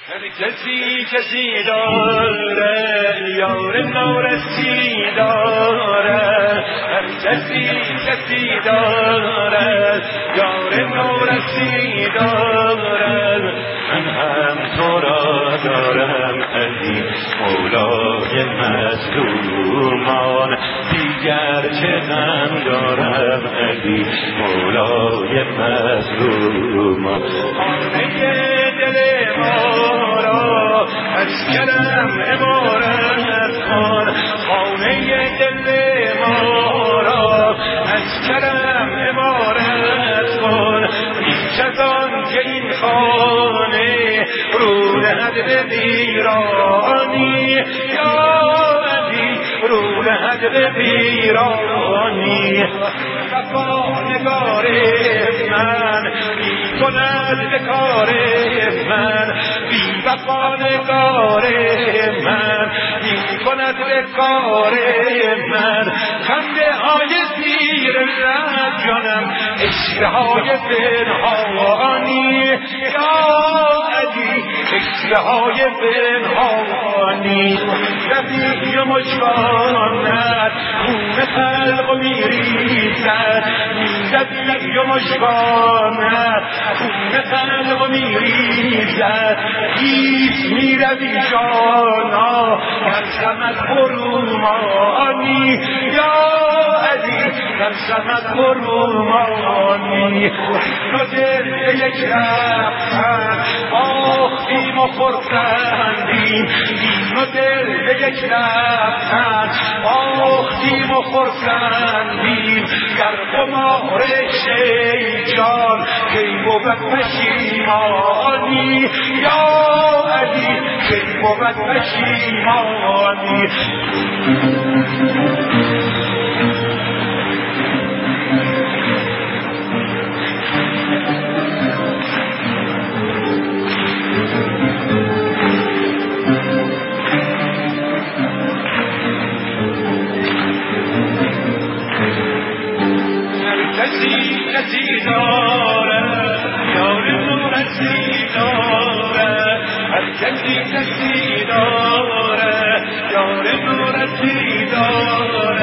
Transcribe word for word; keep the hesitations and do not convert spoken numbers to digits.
هر کسی کسی داره یار نارسی داره، هر کسی کسی داره یار نارسی داره. من هم تو را دارم علی مولای مظلومان، دیگر چه غم دارم علی مولای مظلومان. خانه دل ما را از کرم عمارت کن، خانه دل ما را از کرم عمارت کن. بیش از آن که این خانه رو نهد به ویرانی، یا علی رو نهد به ویرانی. وفانگار من بی کند به کار من، بی وفانگار من بی کند به کار من. خنده های زیر لب جانم عشقه های پنهانی، یا علی عشقه های پنهانی. رفیقی و مشکانت خون خلق و میریزد، رفیقی و مشکانت خون خلق و میریزد. هیچ میروی جانا کمسمت برومانی، یا علی کمسمت برومانی. تو دل یک رفتن آختیم و خورسندیم، این و دل یک رفتن آختیم و خورسندیم. در قمار شیطان کی بود پشیمانی، یا علی کی بود پشیمانی. کسی کسی داره یار نورسی داره، هر کسی کسی داره یار نورسی داره.